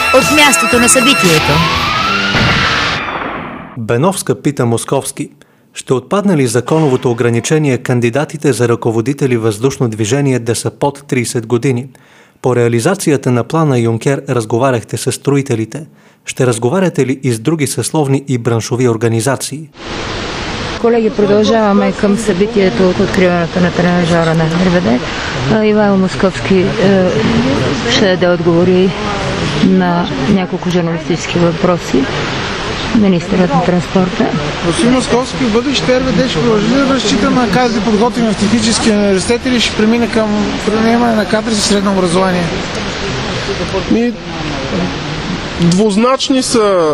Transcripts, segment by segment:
от мястото на събитието. Беновска пита Московски: ще отпадне ли законовото ограничение кандидатите за ръководители въздушно движение да са под 30 години? По реализацията на плана Юнкер разговаряхте с строителите. Ще разговаряте ли и с други съсловни и браншови организации? Колеги, продължаваме към събитието от откриването на тренажера на РВД. Ивайло Московски ще даде отговори на няколко журналистически въпроси. Министърът на транспорта. Господин Московски, в бъдеще РВД ще продължи да разчита на кадри, подготвени в технически университет, или ще премине към приемане на кадри за средно образование? Двузначни са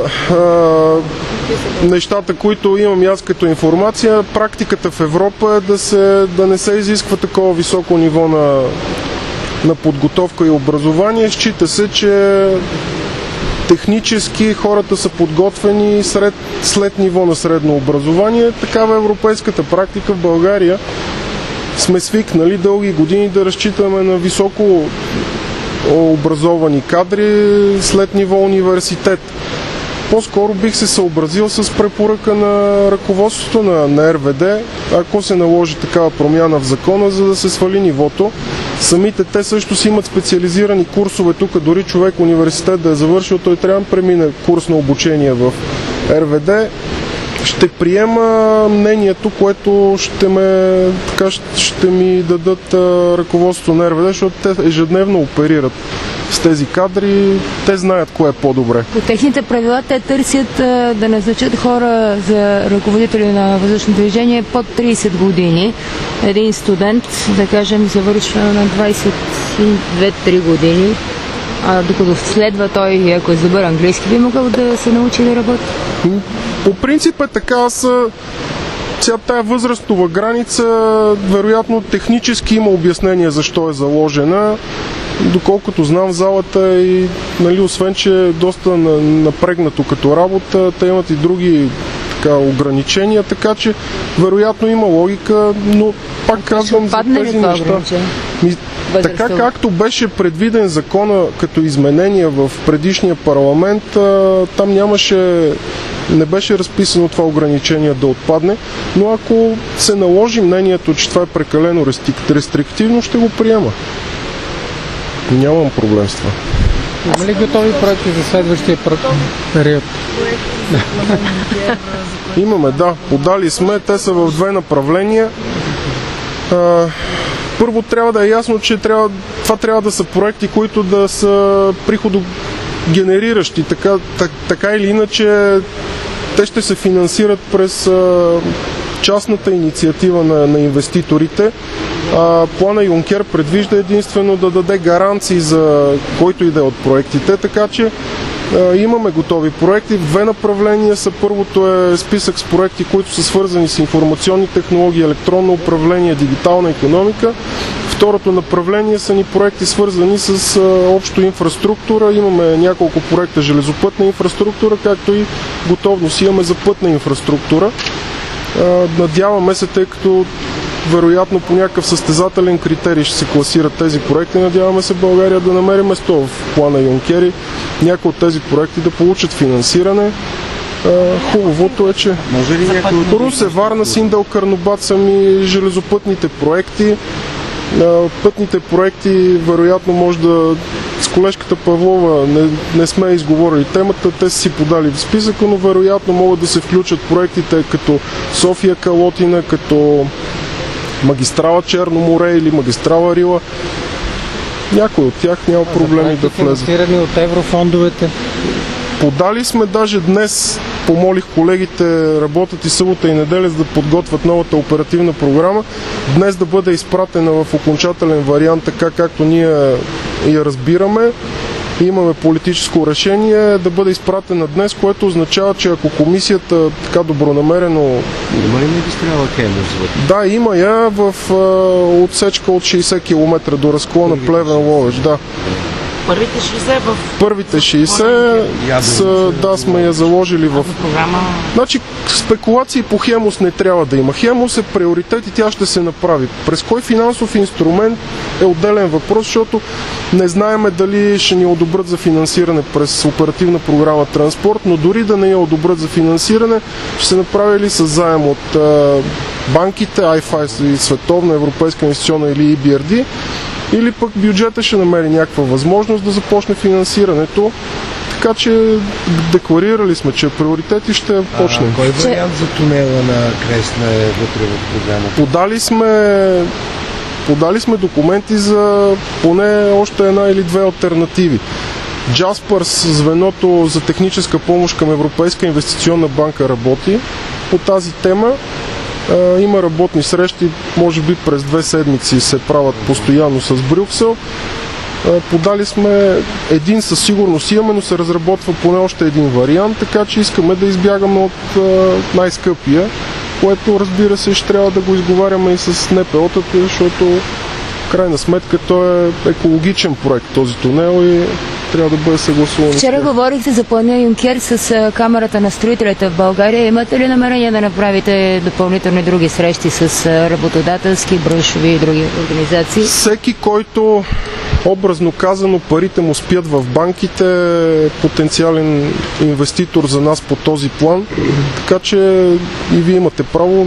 нещата, които имам аз като информация. Практиката в Европа е да не се изисква такова високо ниво на подготовка и образование. Счита се, че технически хората са подготвени след ниво на средно образование. Такава е европейската практика. В България сме свикнали дълги години да разчитаме на високо образовани кадри след ниво университет. По-скоро бих се съобразил с препоръка на ръководството на РВД, ако се наложи такава промяна в закона, за да се свали нивото. Самите те също си имат специализирани курсове. Тук дори човек университет да е завършил, той трябва да премине курс на обучение в РВД. Ще приема мнението, което ще ми дадат ръководството на РВД, защото те ежедневно оперират с тези кадри, те знаят кое е по-добре. По техните правила те търсят да назначат хора за ръководители на въздушно движение под 30 години. Един студент, да кажем, завършва на 22-3 години, докато следва той, ако е добър английски, би могъл да се научи да работи. По принцип е така. Сега тая възрастова граница, вероятно технически има обяснение защо е заложена. Доколкото знам, залата и освен, че е доста напрегнато като работа, те имат и други ограничения, така че вероятно има логика, но пак казвам за тези неща. Така както беше предвиден закона като изменение в предишния парламент, там не беше разписано това ограничение да отпадне, но ако се наложи мнението, че това е прекалено рестриктивно, ще го приема. Нямам проблем с това. Има ли готови проекти за следващия период? Имаме, да. Подали сме. Те са в две направления. Първо трябва да е ясно, че това трябва да са проекти, които да са приходогенериращи. Така или иначе те ще се финансират през частната инициатива на инвеститорите. Плана Юнкер предвижда единствено да даде гаранции за който и да е от проектите, така че имаме готови проекти. В две направления са. Първото е списък с проекти, които са свързани с информационни технологии, електронно управление, дигитална икономика. Второто направление са ни проекти, свързани с общо инфраструктура. Имаме няколко проекта железопътна инфраструктура, както и готовност имаме за пътна инфраструктура. Надяваме се, тъй като вероятно по някакъв състезателен критерий ще се класират тези проекти, надяваме се България да намери место в плана Юнкер, някои от тези проекти да получат финансиране. Хубавото е, че Русе, Варна, Синдел, Карнобат са ми железопътните проекти. Пътните проекти вероятно може да с колежката Павлова не сме изговорили темата, те са си подали в списъка, но вероятно могат да се включат проектите като София Калотина, като магистрала Черно море или магистрала Рила. Някой от тях няма проблеми да влезат. Финансирани от еврофондовете? Подали сме, даже днес помолих колегите, работят и събота и неделя, за да подготвят новата оперативна програма. Днес да бъде изпратена в окончателен вариант, така както ние я разбираме. Имаме политическо решение да бъде изпратена днес, което означава, че ако комисията така добронамерено... Има ли магистрала Хемус? Да, има я в отсечка от 60 км до разклона Плевен-Ловеч, да. Първите 60 в... Първите 60 сме я заложили в програма. Значи спекулации по Хемус не трябва да има. Хемус е приоритет и тя ще се направи. През кой финансов инструмент е отделен въпрос, защото не знаеме дали ще ни одобрят за финансиране през оперативна програма Транспорт, но дори да не я одобрят за финансиране, ще се направи ли с заем от банките, IFI и Световна, Европейска инвестиционна или EBRD, или пък бюджета ще намери някаква възможност да започне финансирането. Така че декларирали сме, че приоритет и ще почнем. Кой вариант за тунела на Кресна е вътре в програмата? Подали сме документи за поне още една или две алтернативи. Jaspers, звеното за техническа помощ към Европейска инвестиционна банка, работи по тази тема. Има работни срещи, може би през 2 седмици се правят постоянно с Брюксел. Подали сме един, със сигурност имаме, но се разработва поне още един вариант, така че искаме да избягаме от най-скъпия, което, разбира се, ще трябва да го изговаряме и с НПО-тата, защото в крайна сметка той е екологичен проект, този тунел, и трябва да бъде съгласуван. Вчера говорихте за плана Юнкер с Камарата на строителите в България. Имате ли намерение да направите допълнителни други срещи с работодателски, браншови и други организации? Всеки, който, образно казано, парите му спят в банките, е потенциален инвеститор за нас по този план. Така че и вие имате право.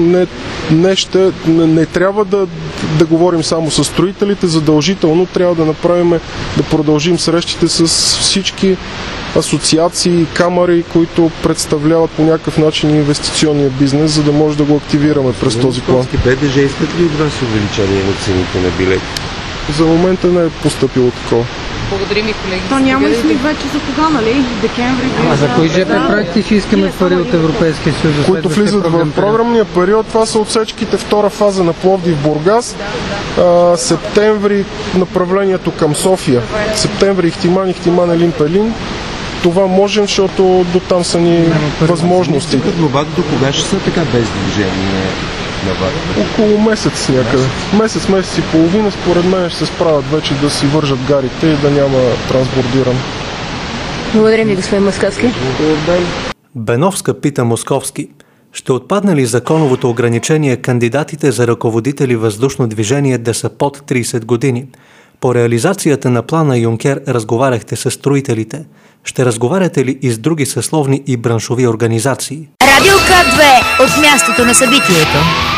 Не трябва да говорим само с строителите, задължително трябва да продължим срещите с всички асоциации, камари, които представляват по някакъв начин инвестиционния бизнес, за да може да го активираме през този план. БДЖ искат ли от вас увеличение на цените на билети? За момента не е постъпило такова. Благодарим и колеги. То няма ли смисъл вече за кога, нали? Декември. За кои ЖП проекти ще искаме пари от Европейския съюз? Които влизат в програмния период, това са отсечките втора фаза на Пловдив-Бургас, септември направлението към София, септември Ихтиман, Елин-Пелин. Това можем, защото до там са ни възможности. Глобата до кога ще са така без движение на варта? Около месец някъде. Месец и половина, според мен ще се справят вече да си вържат гарите и да няма трансбордиране. Благодарим ви, господин Московски. Беновска пита Московски: ще отпадне ли законовото ограничение кандидатите за ръководители въздушно движение да са под 30 години? По реализацията на плана Юнкер разговаряхте с строителите. Ще разговаряте ли и с други съсловни и браншови организации? Радио К2 от мястото на събитието.